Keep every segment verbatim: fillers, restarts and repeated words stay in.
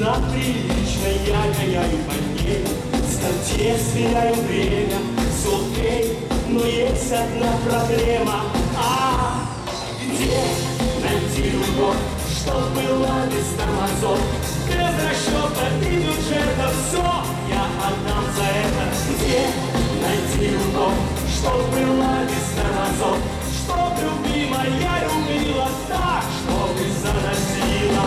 на приличной я гоняю по ней, статье сверяю время, все окей, но есть одна проблема. А где найти любовь, чтоб была без тормозов, без расчета и бюджета? Все я отдам за это. Где найти любовь, чтоб была без тормозов, чтоб любимая любила так, чтобы заносила?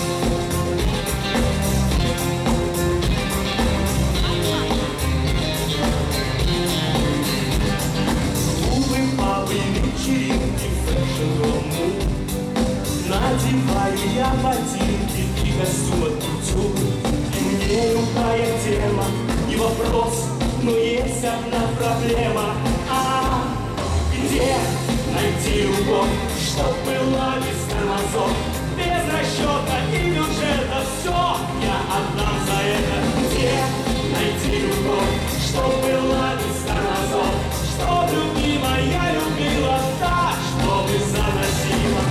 Вечеринки, фэшн-рому, надеваю я ботинки и костюм от кутюр. И мне любая тема и вопрос, но есть одна проблема. А где найти любовь, чтоб была без тормозов, без расчета и бюджета? Все я отдам за это. Где найти любовь, чтоб была без тормозов, чтоб любимая любила так, чтобы заносила?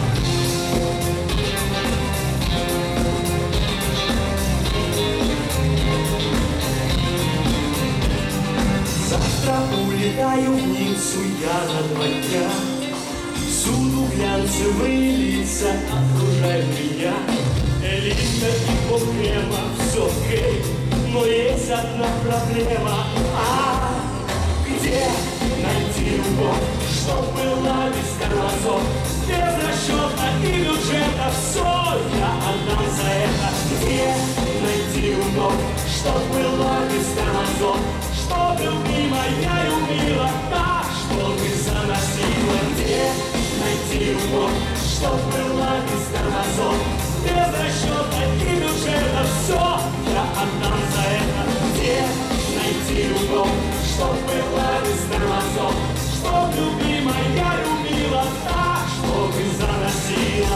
Завтра улетаю в Ниццу я на два дня. Всюду глянцевые лица окружают меня. Элита и полкрема, все окей, но есть одна проблема. А где найти любовь, чтоб была без тормозов, без расчета и бюджета? Все я отдам за это. Где найти любовь, чтоб была без тормозов, чтоб любимая любила так, чтобы заносила? Где найти любовь, чтоб была без тормозов, без расчета и бюджета? Все я отдам за это. Где найти любовь, чтоб была без тормозов, чтоб любимая любила так, чтобы заносила?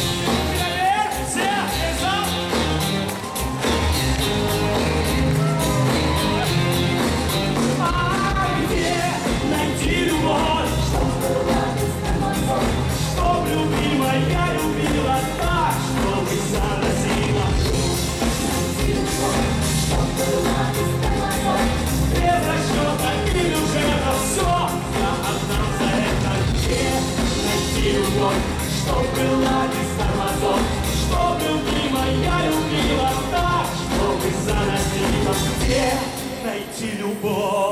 А где найти любовь, чтоб была без тормозов, чтоб любимая любила так, чтобы заносила? Найти любовь, чтоб была без тормозов, без расчета и бюджета? Все я отдам за это. Где найти любовь, чтоб была без тормозов, чтоб любимая любила так, чтобы заносила? Где найти любовь?